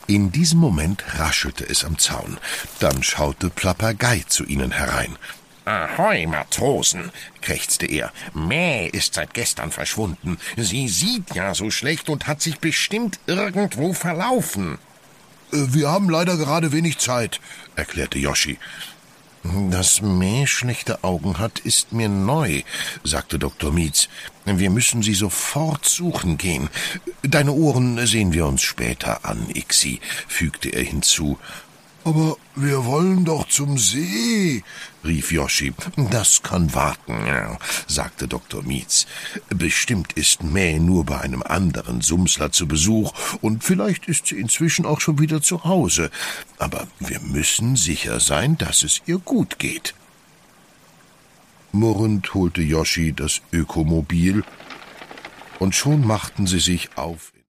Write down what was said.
In diesem Moment raschelte es am Zaun. Dann schaute Plappergei zu ihnen herein. »Ahoi, Matrosen«, krächzte er. »Mäh ist seit gestern verschwunden. Sie sieht ja so schlecht und hat sich bestimmt irgendwo verlaufen.« »Wir haben leider gerade wenig Zeit«, erklärte Joschi. »Dass Mäh schlechte Augen hat, ist mir neu«, sagte Dr. Mietz. »Wir müssen sie sofort suchen gehen. Deine Ohren sehen wir uns später an, Ixi«, fügte er hinzu. »Aber wir wollen doch zum See«, rief Joschi. »Das kann warten«, sagte Dr. Mietz. »Bestimmt ist Mäh nur bei einem anderen Sumsler zu Besuch, und vielleicht ist sie inzwischen auch schon wieder zu Hause. Aber wir müssen sicher sein, dass es ihr gut geht.« Murrend holte Joschi das Ökomobil, und schon machten sie sich auf